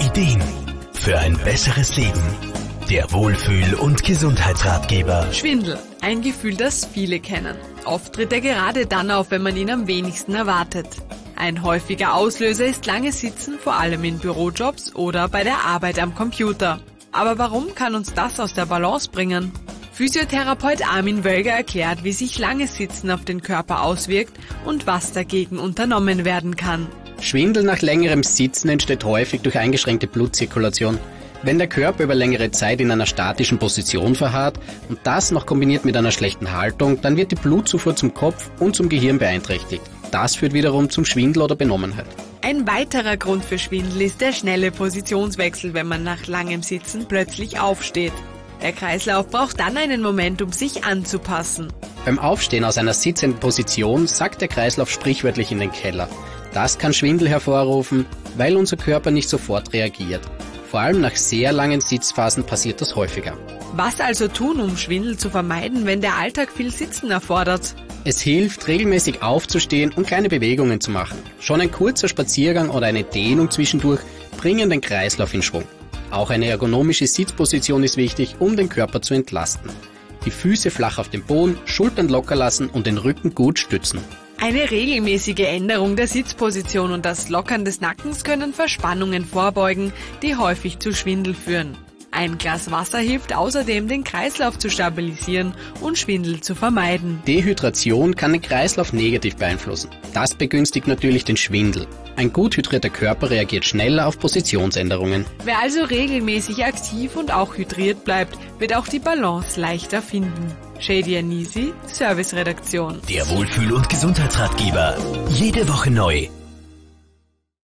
Ideen für ein besseres Leben. Der Wohlfühl- und Gesundheitsratgeber. Schwindel, ein Gefühl, das viele kennen. Oft tritt er gerade dann auf, wenn man ihn am wenigsten erwartet. Ein häufiger Auslöser ist langes Sitzen, vor allem in Bürojobs oder bei der Arbeit am Computer. Aber warum kann uns das aus der Balance bringen? Physiotherapeut Armin Wölger erklärt, wie sich langes Sitzen auf den Körper auswirkt und was dagegen unternommen werden kann. Schwindel nach längerem Sitzen entsteht häufig durch eingeschränkte Blutzirkulation. Wenn der Körper über längere Zeit in einer statischen Position verharrt und das noch kombiniert mit einer schlechten Haltung, dann wird die Blutzufuhr zum Kopf und zum Gehirn beeinträchtigt. Das führt wiederum zum Schwindel oder Benommenheit. Ein weiterer Grund für Schwindel ist der schnelle Positionswechsel, wenn man nach langem Sitzen plötzlich aufsteht. Der Kreislauf braucht dann einen Moment, um sich anzupassen. Beim Aufstehen aus einer sitzenden Position sackt der Kreislauf sprichwörtlich in den Keller. Das kann Schwindel hervorrufen, weil unser Körper nicht sofort reagiert. Vor allem nach sehr langen Sitzphasen passiert das häufiger. Was also tun, um Schwindel zu vermeiden, wenn der Alltag viel Sitzen erfordert? Es hilft, regelmäßig aufzustehen und kleine Bewegungen zu machen. Schon ein kurzer Spaziergang oder eine Dehnung zwischendurch bringen den Kreislauf in Schwung. Auch eine ergonomische Sitzposition ist wichtig, um den Körper zu entlasten. Die Füße flach auf dem Boden, Schultern locker lassen und den Rücken gut stützen. Eine regelmäßige Änderung der Sitzposition und das Lockern des Nackens können Verspannungen vorbeugen, die häufig zu Schwindel führen. Ein Glas Wasser hilft außerdem, den Kreislauf zu stabilisieren und Schwindel zu vermeiden. Dehydration kann den Kreislauf negativ beeinflussen. Das begünstigt natürlich den Schwindel. Ein gut hydrierter Körper reagiert schneller auf Positionsänderungen. Wer also regelmäßig aktiv und auch hydriert bleibt, wird auch die Balance leichter finden. Shadia Nisi, Serviceredaktion. Der Wohlfühl- und Gesundheitsratgeber. Jede Woche neu.